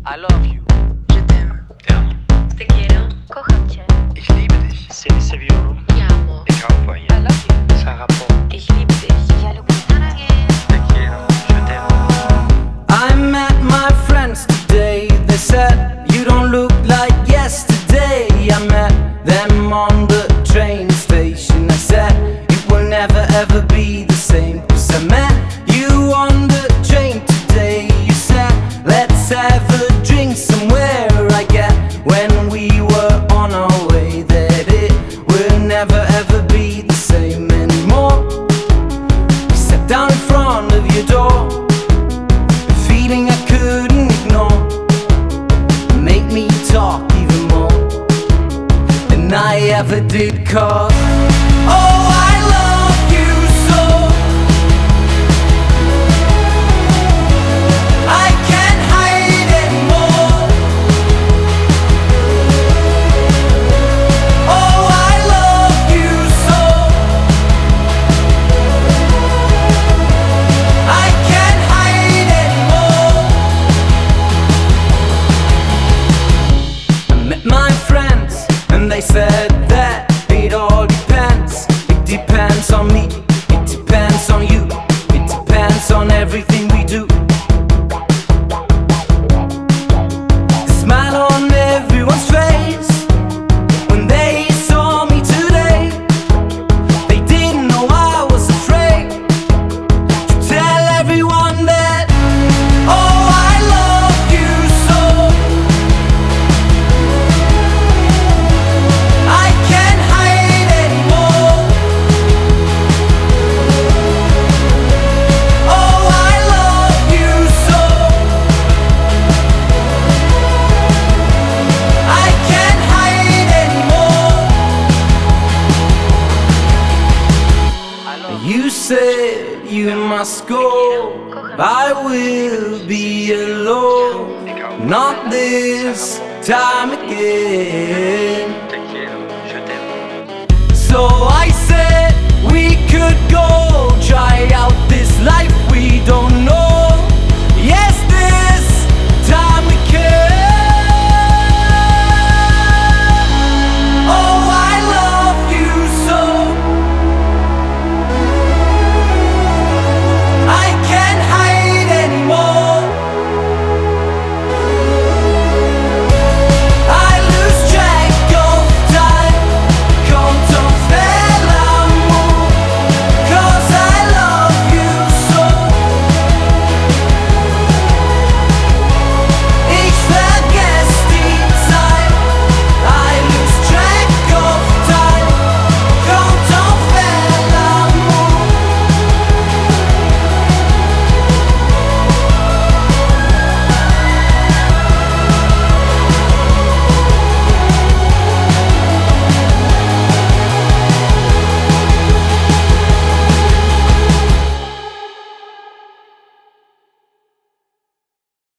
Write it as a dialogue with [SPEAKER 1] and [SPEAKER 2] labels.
[SPEAKER 1] I love you.
[SPEAKER 2] Je t'aime.
[SPEAKER 3] Te amo.
[SPEAKER 2] Te quiero. Kocham cię.
[SPEAKER 3] Ich liebe dich.
[SPEAKER 1] Seni seviyorum.
[SPEAKER 2] Te amo.
[SPEAKER 3] Ich auch, Wayne.
[SPEAKER 2] I love you.
[SPEAKER 1] Sarah Paul.
[SPEAKER 2] Ich liebe dich. Ja lubię.
[SPEAKER 3] Te quiero. Je t'aime.
[SPEAKER 4] I met my friends today. They said you don't look like yesterday. I met them on the train station. I said it will never ever be the same. 'Cause I met you on the train today. You said let's have a drink somewhere. I get when we were on our way that it will never ever be the same anymore. We sat down in front of your door, a feeling I couldn't ignore, make me talk even more than I ever did. 'Cause oh, I love you so, I can't hide anymore. Oh, I love you so, I can't hide anymore. I met my friends and they said that it all depends. It depends on me, it depends on you, it depends on everything we do. The smile on everyone's face when they saw me today, they didn't know I was afraid to tell everyone that oh, I love you so, I can't hide anymore. Oh, I love you so, I can't hide anymore.
[SPEAKER 1] I love you.
[SPEAKER 4] You said you must go, I will be alone, not this time again.
[SPEAKER 3] Te quiero. Je t'aime.
[SPEAKER 4] So I said we could go try out this life